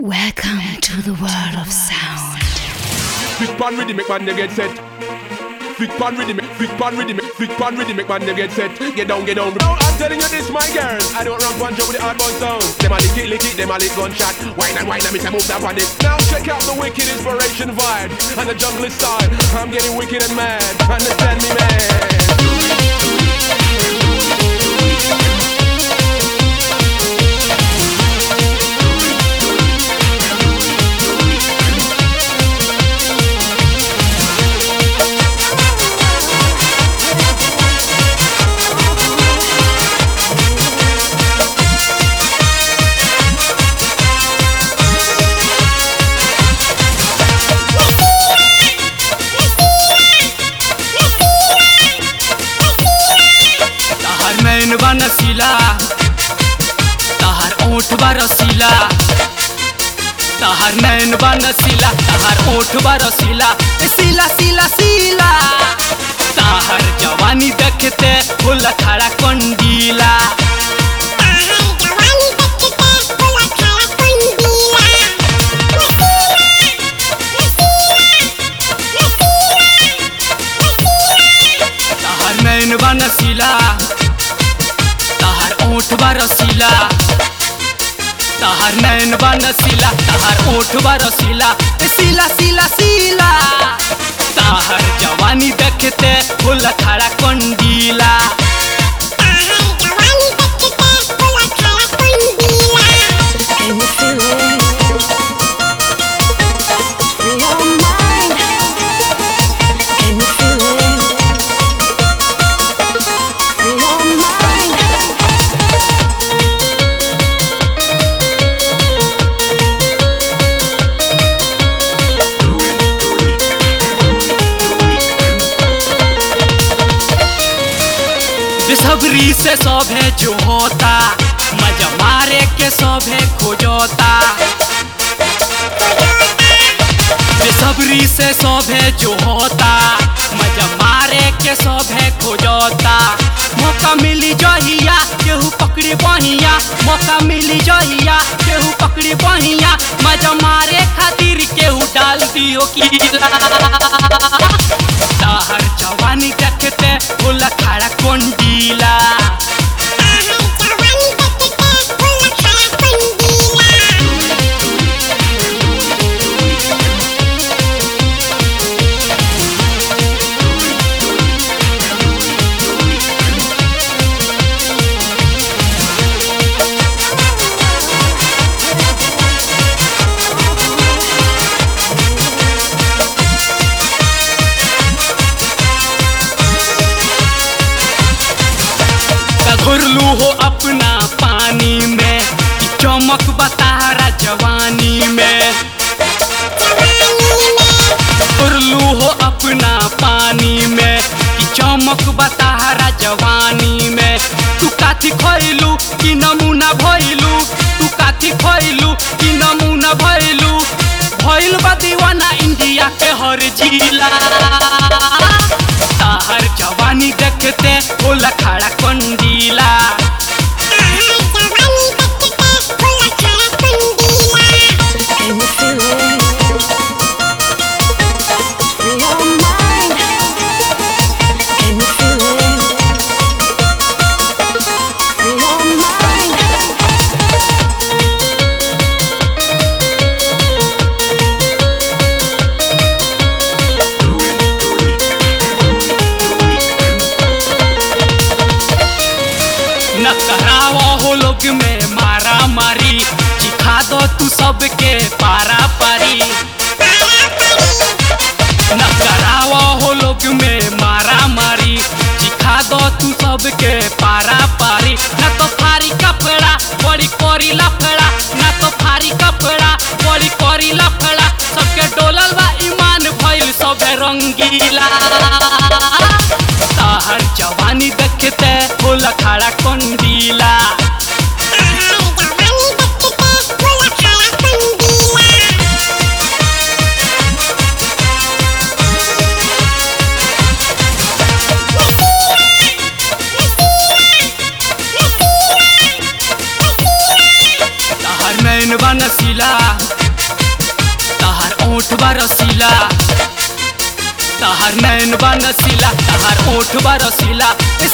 Welcome to the world of sound. Big pan ready, make man get set. Big pan ready, big pan ready, big pan ready, make man get set. Get down, get down. Now I'm telling you this, my girl. I don't run one job with the hard boy sound. Them a lick it, them a lick gunshot. Wine and me to move that body. Now check out the wicked inspiration vibe and the jungle style. I'm getting wicked and mad. Understand me, man. बनसीला तहार ओठ बरसीला तहार नैन बनसीला तहार ओठ बरसीला सीला सीला सीला तहार जवानी देखते फूल खड़ा कंडीला तहार नैन बनसीला ओठ बरसीला तहार नैन बनसीला तहार ओठ बरसीला सीला सीला सीला तहार जवानी देखते फूल खड़ा कंडीला सबरी से सभे जो होता मजा मारे के सभे खोजता सबरी से सभे जो होता मजा मारे के सभे खोजता मौका मिली जहिया केहू पकड़ी बहिया मौका मिली जहिया केहू पकड़ी बहिया मजा मारे खातिर केहू डाल दियो कीला तहार जवानी देखते फूल खड़ा कंडीला घुरलू हो अपना पानी में चमक बतारा जवानी में घुरलू हो अपना पानी में चमक बतारा जवानी में तू काथी खोइलू कि नमूना भइलू तू काथी खोइलू कि नमूना भइलू भइल बा दीवाना इंडिया के हर जिला तहार जवानी देखते फूल खड़ा कंडीला न करावा हो लोग में मारा मारी चिखा दो तू सबके पारा पारी न करावा हो लोग में मारा मारी चिखा दो तू सबके पारा पारी न तो फारी कपड़ा बड़ी कोरी लफड़ा न तो फारी कपड़ा बड़ी कोरी लफड़ा सबके डोलल बा ईमान भइल सबे रंगीला तहार जवानी देखते फूल खड़ा कंडीला नैन बनसीला रसीला तहर नैन बा नसीला तहर ओठ बा रसीला ए